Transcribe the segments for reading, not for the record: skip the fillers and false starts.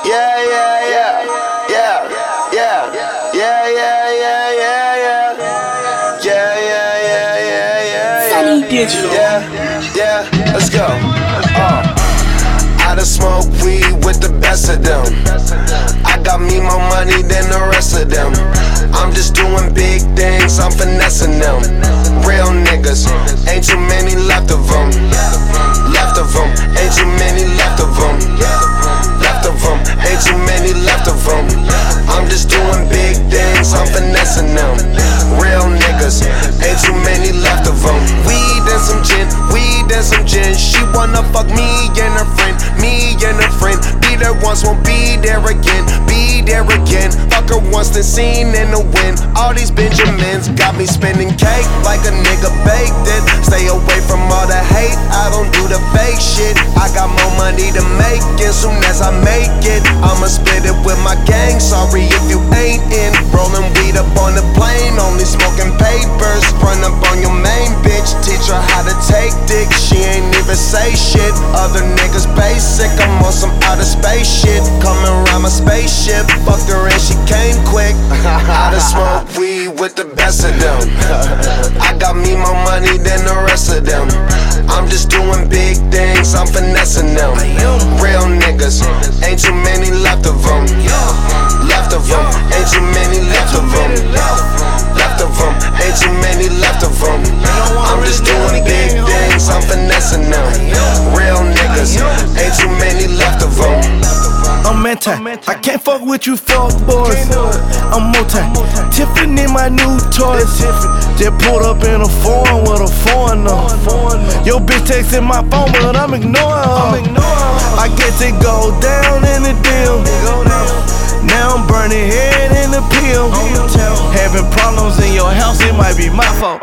Yeah, yeah, yeah, yeah, yeah, yeah, yeah, yeah, yeah, yeah, yeah, yeah, yeah, yeah, Sunny Digital. yeah, let's go. I done smoke weed with the best of them. I got me more money than the rest of them. I'm just doing big things, I'm finessing them. Real niggas, ain't too many left of them. Left of them, ain't too many left of them. Left of them, ain't too many left of them. I'm just doing big things, I'm finessing them. Real niggas, ain't too many left of them. Weed and some gin, weed and some gin. She wanna fuck me and her friend, me and her friend. Be there once, won't be there again, be there again. Fuck her once, then seen in the wind. All these Benjamins got me spending cake like a nigga baked it. Stay away from all the hate, I don't do the fake shit. I got more money to make, and soon as I make it, I'ma split it with my gang. Sorry if you ain't in. Rolling weed up on the plane, only smoking papers. Run up on your main bitch, teach her how to take dick. She ain't even say shit. Other niggas basic, I'm on some outer space shit. Coming around my spaceship, fucked her and she came quick. I done smoke weed with the best of them. I got me more money than the rest of them. I'm just doing big things, I'm finessing them. Real niggas, ain't too many left of them. Left of them, ain't too many left of them. Left of them, ain't too many left of them. I'm just doing big things, I'm finessing them. Real niggas, ain't too many left of them. I'm anti, I can't fuck with you fuck boys. I'm multi, Tiffany my new toys. Just pulled up in a foreign with a foreigner. Yo bitch texting my phone but I'm ignoring her. I guess it go down in the deal. Now I'm burning head in the pill. Having problems in your house, it might be my fault.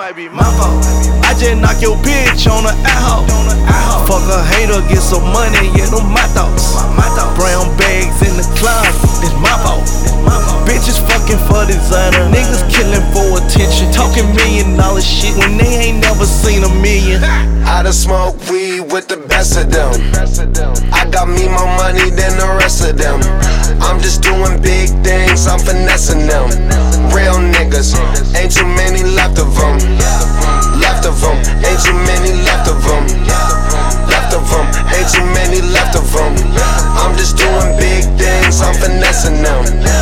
I just knock your bitch on the out. Fuck a hater, get some money, yeah, them my thoughts. Brown bags in the closet, it's my fault. Bitches fucking for designer, niggas killing for attention. Talking $1 million shit when they ain't never seen a million. I done smoke weed with the best of them. I got me more money than the rest of them. I'm just doing big things, I'm finessing them. Real niggas, ain't too many left of them. Left of them, ain't too many left of them. Left of them, ain't too many left of them. I'm just doing big things, I'm finessing them.